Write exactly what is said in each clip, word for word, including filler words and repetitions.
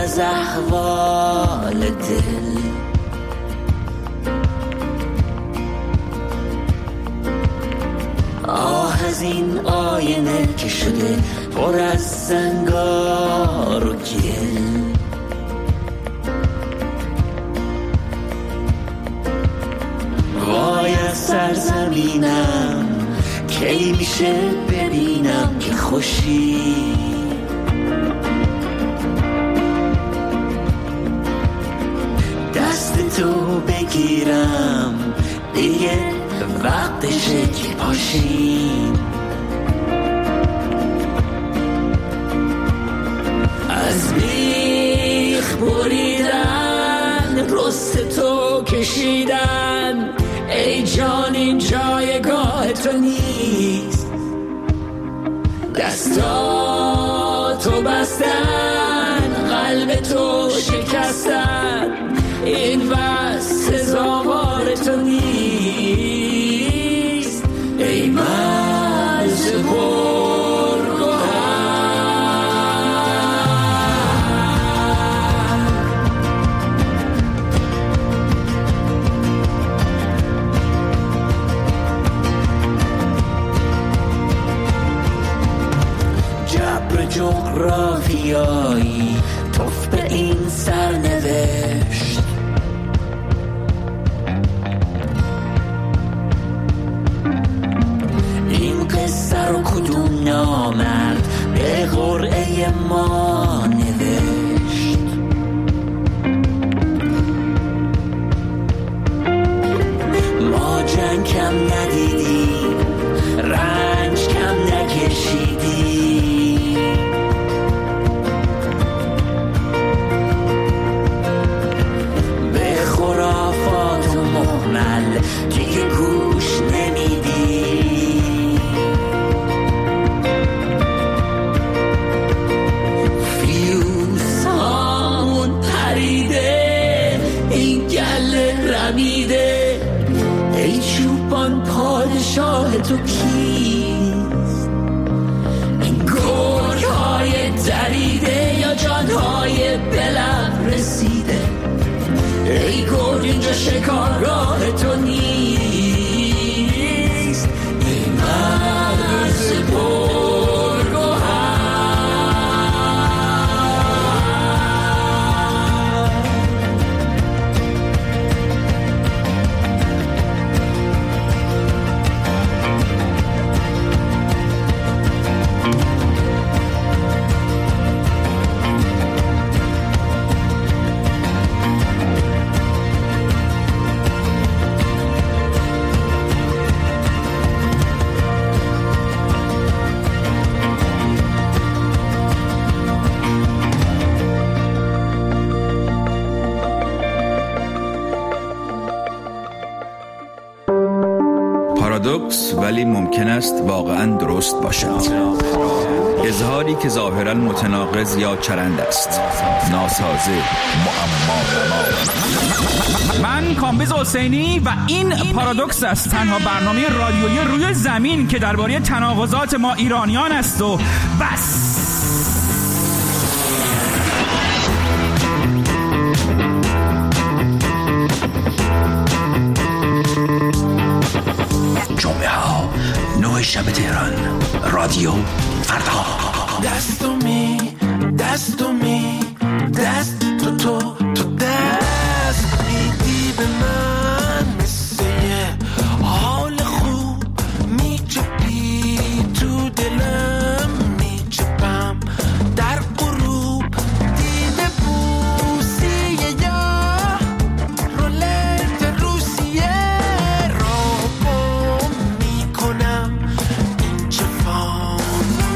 از احوال دل. آه از این آینه که شده پر از زنگار و گل. وای از سرزمینم کی میشه ببینم که خوشی. دست تو بگیرم دیگه وقتشه که پاشیم. از بیخ بریدن رست تو کشیدن، ای جان این جایگاه تو نیست. دستاتو بستن قلب تو شکستن، این بس سزاوار تو نیست. ای مرز پرگوهر، جبر جغرافیایی توف به این سرنوشت. این قصه رو کدوم نامرد به قرعه ما نوشت؟ ما جنگ کم ندیدیم، رنج کم نکشیدیم. به خرافات و مهمل دیگه گوش نمیدیم. فیوز هامون پریده، این گله رمیده. ای چوبان پادشاه تو کیست؟ این گرگ های دریده یا جانهای بلب رسیده؟ ای گرگ اینجا شکارگاه تو نیست. ای مرز پرگوهر، پارادوکس ولی ممکن است واقعاً درست باشد. اظهاری که ظاهراً متناقض یا چرند است. ناسازه، معما. من کامبیز حسینی و این پارادوکس است، تنها برنامه رادیویی روی زمین که درباره تناقضات ما ایرانیان است و بس. جمعه ها نه شب تهران، رادیو فردا. دستو می دستو می دست تو تو تو دست میدی به من، مثل یه حال خوب میچپی تو دلم، میچپم در غروب دیده بوسی یا رولت روسیه رو بم میکنم این چفام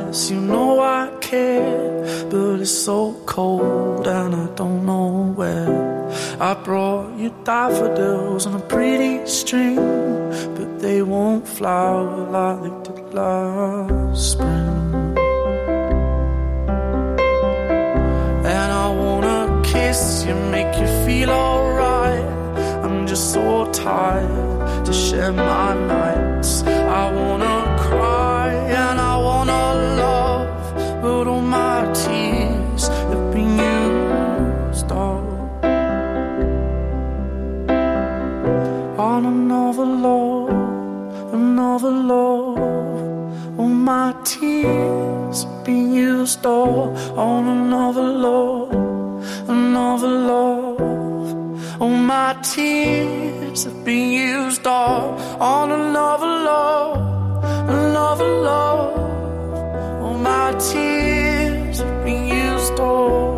eyes, you know I care, but it's so cold and I don't know where. I brought you daffodils on a pretty string, but they won't flower like they did last spring. And I wanna kiss you, make you feel alright. I'm just so tired to share my nights. I wanna cry and I wanna love, but all my tears have been used up on another love, another love. All my tears have been used up on another love, another love. All my tears have been used up on another love, another love. All my tears have been used up.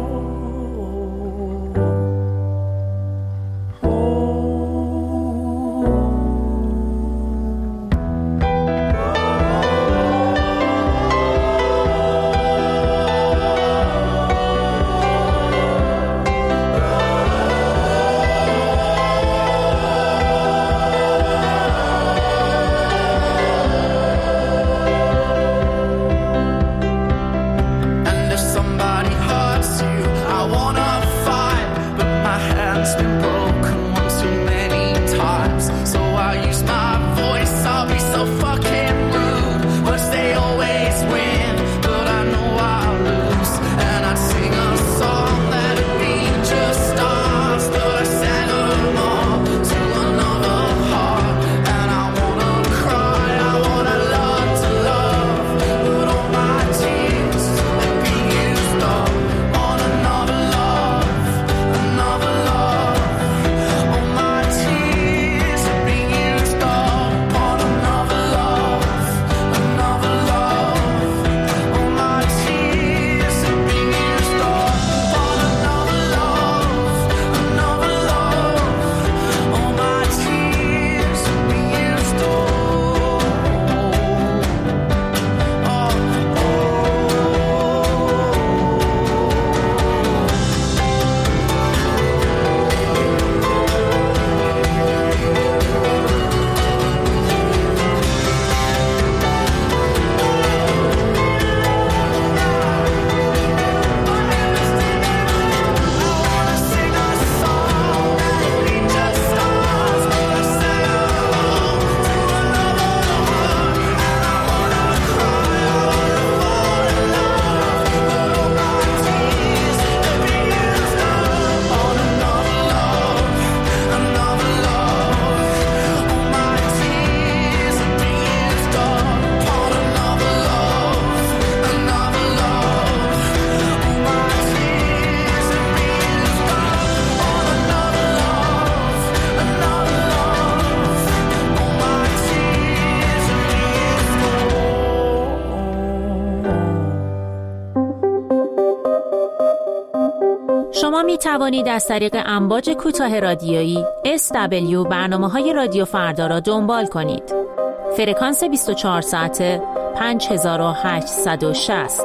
شما می توانید از طریق امواج کوتاه رادیویی اس دبلیو برنامه‌های رادیو فردا را دنبال کنید. فرکانس بیست و چهار ساعته پنج هزار و هشتصد و شصت.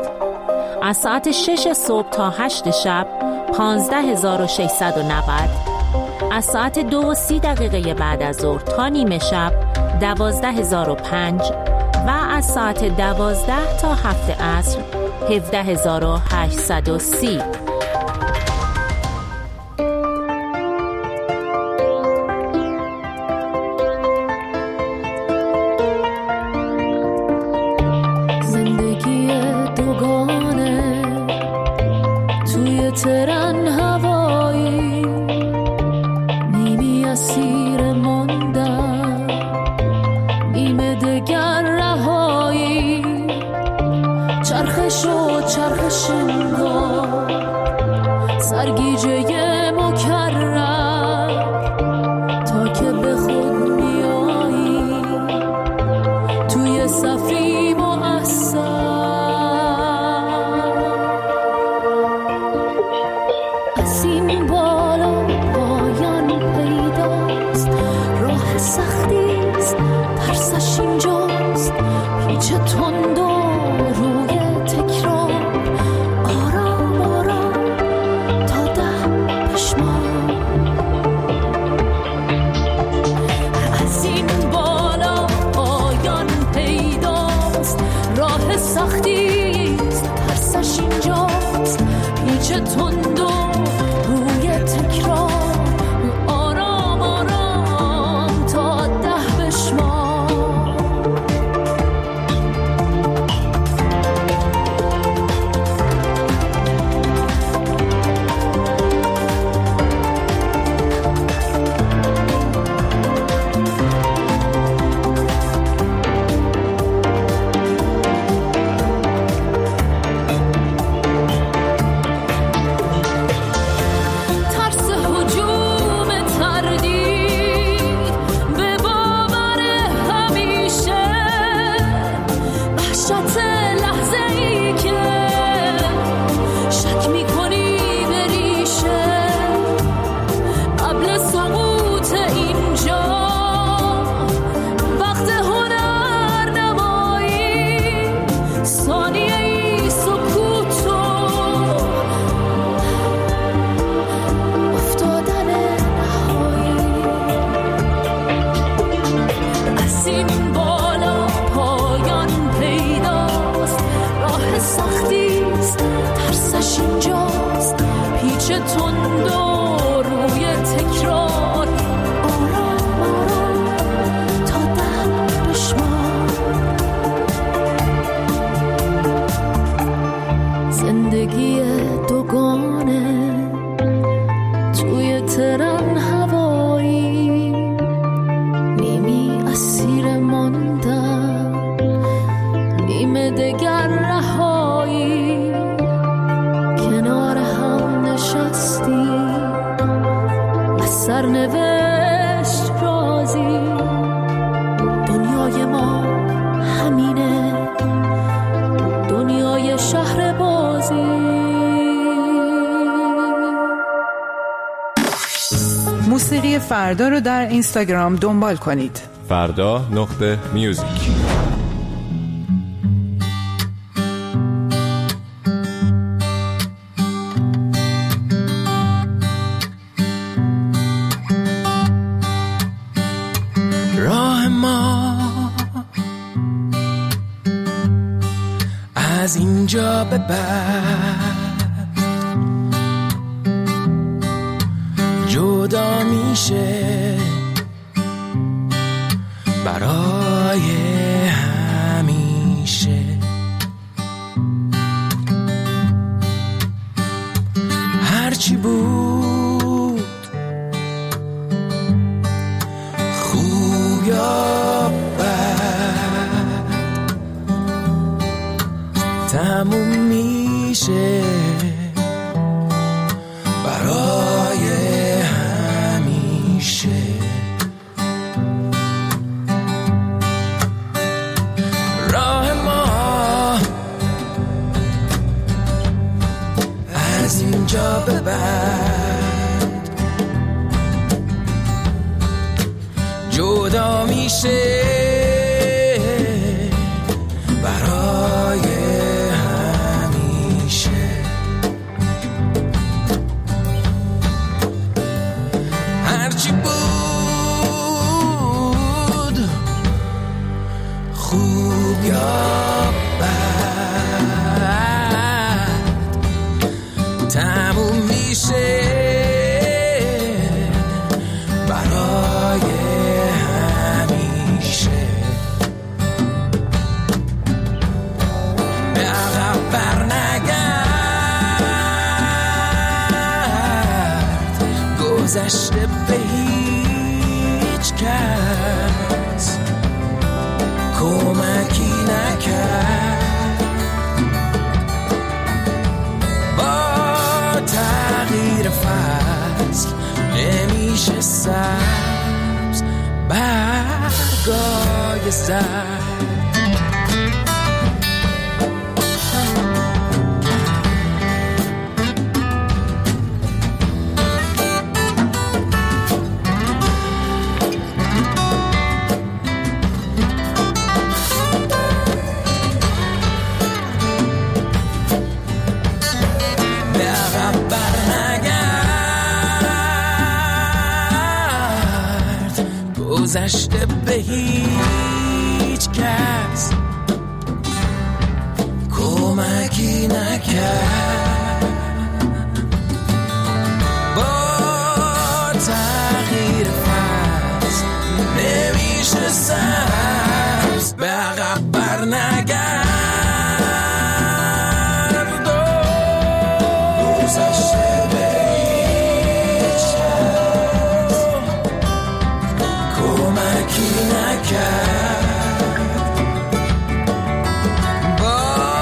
از ساعت شش صبح تا هشت شب پانزده هزار و ششصد و نود. از ساعت دو و سی دقیقه بعد از ظهر تا نیمه شب دوازده هزار و پنج و از ساعت دوازده تا هفت عصر هفده هزار و هشتصد و سی. ترن هوایی نیمی اسیر ماندم، نیمه دگر رهایی، چرخش و چرخش انگار سرگیجه مکرر تا که به خود میایی توی صفی مؤثر. این بالا پایان پیداست، راه سختیست، ترسش اینجاست، پیچ تند و روی آخرش اینجاست، پیچ تند و روی تکرار. آرام آرام تا ده بشمار. زندگی دوگانه توی ترن هوایی، نیمی اسیر ماندن، نیمه دگر رهایی. کنار هم نشستیم از سرنوشت رازی. دنیای ما همینه، دنیای شهر بازی. موسیقی فردا رو در اینستاگرام دنبال کنید. فردا نقطه میوزیک. راه ما از اینجا به بعد جدا میشه برای همیشه. هرچی بود خوب یا بد تموم میشه برای همیشه. راه ما از اینجا به بعد جدا میشه برای همیشه. هرچی بود خوب یا بد تموم میشه برای همیشه. به عقب برنگرد، گذشته به هیچ کس کمکی نکرد. با تغییر فصل نمیشه سبز برگای زرد. گذشته به هیچ کس کمکی نکرد. با تغییر فصل نمیشه سبز به عقب برنگرد. گذشته به هیچ کس کمکی نکرد. با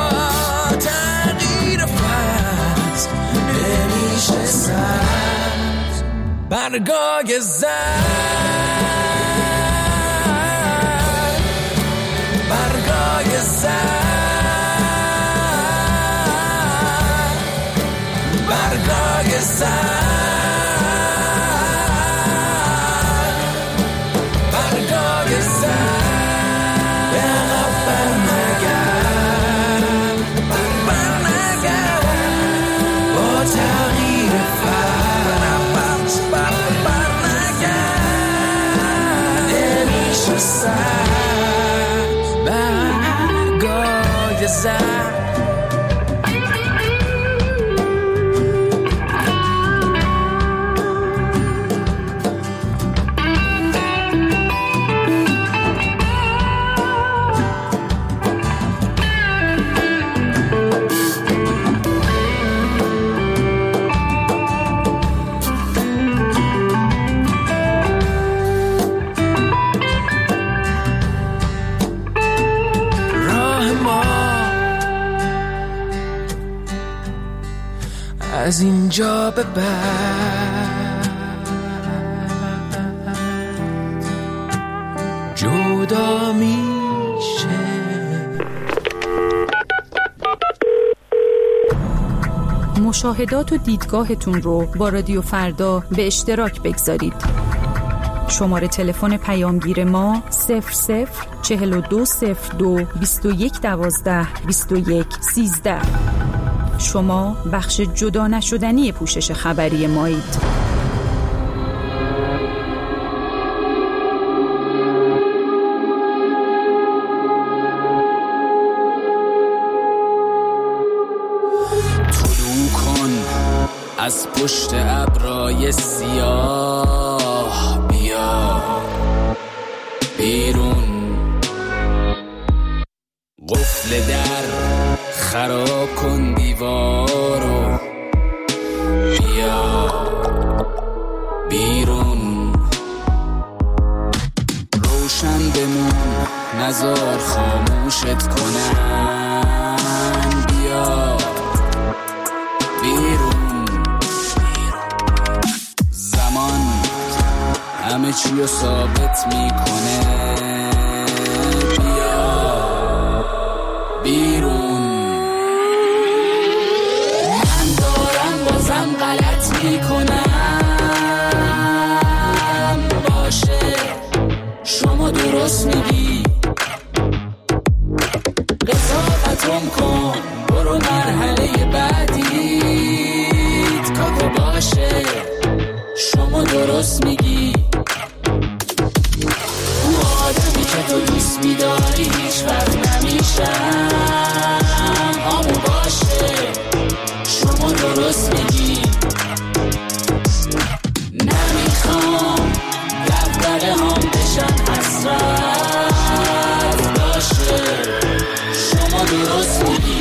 تغییر فصل نمیشه سبز برگای زرد. برگای زرد. برگای زرد. برگای زرد. از اینجا به بعد جدا میشه. مشاهدات و دیدگاهتون رو با رادیو فردا به اشتراک بگذارید. شماره تلفن پیامگیر ما صفر صفر چهل و دو صفر دو بیست و یک دوازده بیست و یک سیزده. شما بخش جدا نشدنی پوشش خبری مایید. از پشت ابرای سیاه بیا بیرون، قفل در خراب کن دیوارو، بیا بیرون، روشن بمون نزار خاموشت کنن، بیا بیرون، همه چی رو ثابت میکنه، بیا بیرون. من دارم بازم غلط میکنم، باشه شما درست میگی، قضاوتم کن برو مرحله بعدیت، کاکو باشه شما درست میگی. آدمی که تو دوست میداری هیچ وقت نمیشم، همون باشه شما درست میگی. نمیخوام دفتره هم بشن حسرت، باشه شما درست میگی.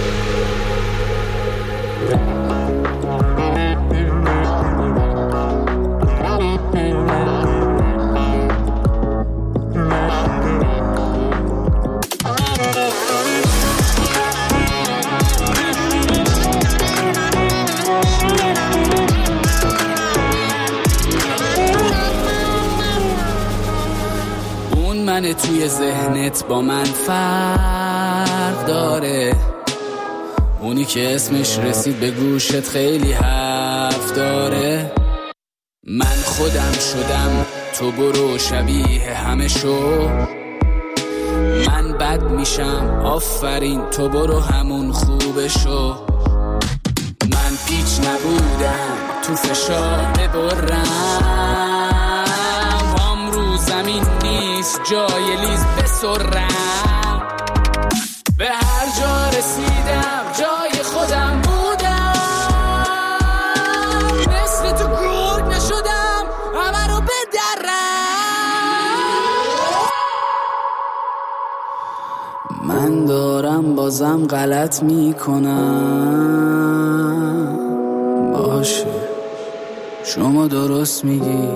من توی ذهنت با من فرق داره، اونی که اسمش رسید به گوشت خیلی حرف داره. من خودم شدم تو برو شبیه همه شو، من بد میشم آفرین تو برو همون خوبه شو. من پیچ نبودم تو فشار ببرم، زمین نیست جای لیز بسرم، به هر جا رسیدم جای خودم بودم، مثل تو گرگ نشدم همه رو بدرم. من دارم بازم غلط میکنم، باشه شما درست میگی،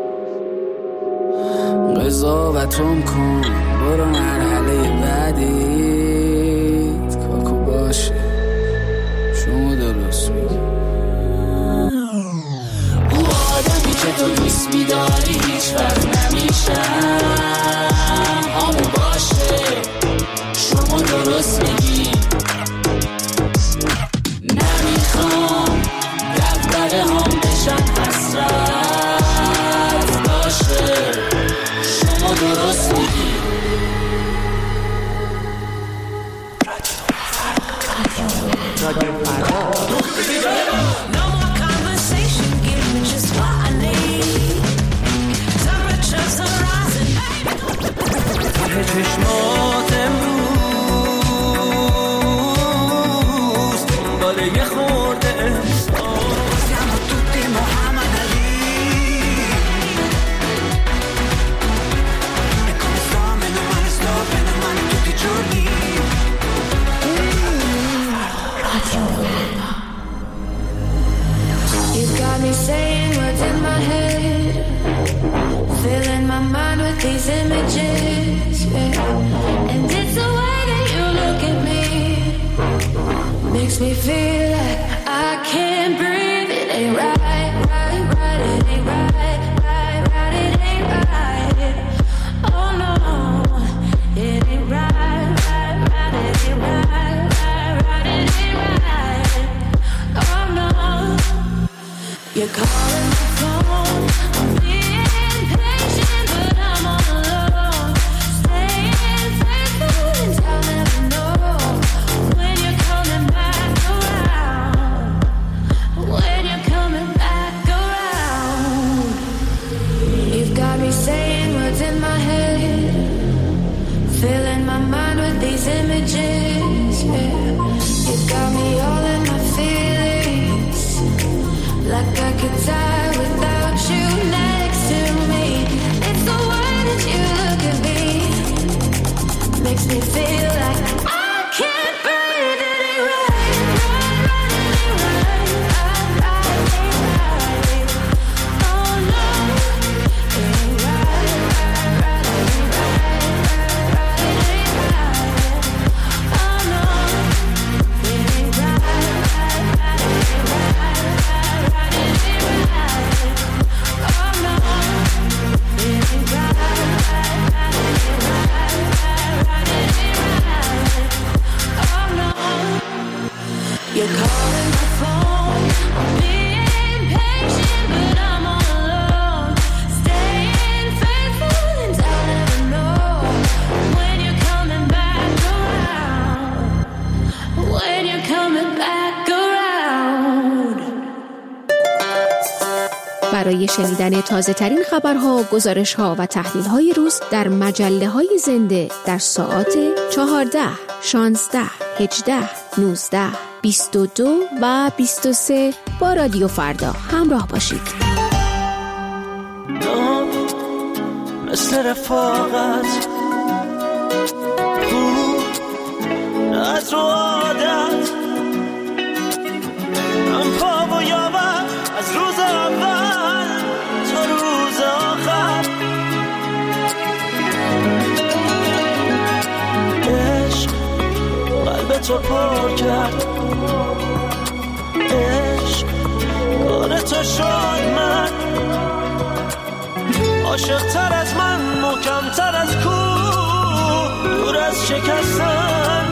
قضاوتم کن برو مرحله بعدیت، کاکو باشه شما درست میگی. او آدمی که تو دوست میداری هیچ وقت نمیشم، همون باشه شما درست میگی. نمیخوام دفتره هم بشن حسرت، باشه درست میگی. رادیو فردا. No more conversation, give me just what I need. Temperatures are rising. ته چشمات امروز دنبال یه خورده احساس، siamo tutti Muhammad Ali. You got me saying what's in my head, filling my mind with these images, yeah. And it's the way that you look at me, makes me feel like I can't breathe. It ain't right, right, right. It ain't right, right, right. It ain't right. Oh no, it ain't right, right, right. It ain't right, right, right. It ain't right. Oh no, you're calling my phone. I'm being patient, but I'm all alone. Staying faithful and I'll never know when you're coming back around. When you're coming back around. You've got me saying words in my head, filling my mind with these images, yeah. You've got me all in my feelings, like I could die without you next to me. It's the way that you look at me, makes me feel like I can't breathe. It ain't right, right, right. It ain't right, right, right. It ain't right. Oh no, it ain't right, right, right. It ain't right, right, right. It ain't right. Oh no, it ain't right, right, right. It ain't right, right, right. It ain't right. Oh no, it ain't right, right, right. It ain't right, right, right. It ain't right. Oh no, you're calling my phone. I'm being patient, but I'm all alone. Staying faithful and I'll never know when you're coming back around. When you're coming back around. برای شنیدن تازه ترین خبرها، گزارش‌ها و تحلیل‌های روز در مجله‌های زنده در ساعات چهارده، شانزده، هجده، نوزده، بیست و دو و بیست و سه با رادیو فردا همراه باشید. دام مثل رفاقت بود، نه از رو عادت، هم پا و یاور از روز اول تا روز آخر. عشق قلب تو پر کرد، عشق کار تو شد. من عاشق تر از من، محکم تر از کوه، دور از شکستن.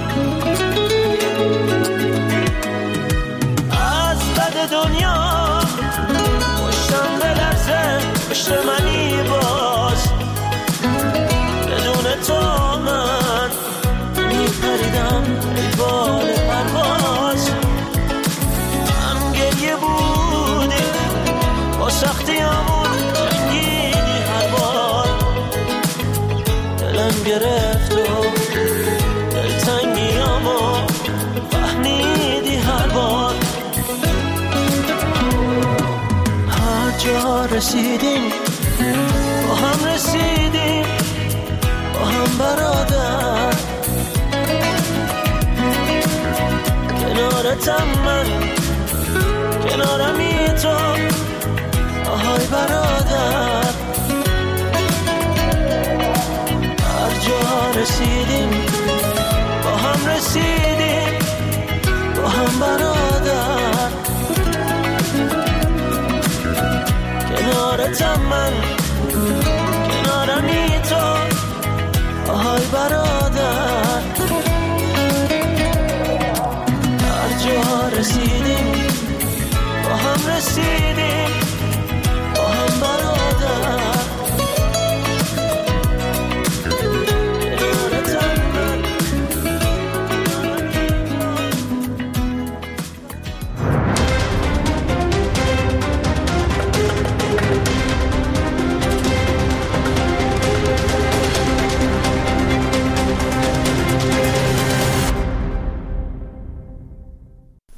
از بد دنیا پشتم بلرزه، پشت منی باز. بدون تو من میپریدم ای بال پرواز. هم گریه بودی با سختی همون، جنگیدی هر بار. دلم گرفت و دلتنگیامو فهمیدی هر بار. هر جا رسیدیم با هم رسیدیم، با هم برادر. کنارتم من، کنارمی تو، آهای برادر. هر جا رسیدیم با هم رسیدیم، با هم برادر. کنارتم من، کنارمی تو، آهای برادر. هر جا رسیدیم با هم رسیدیم،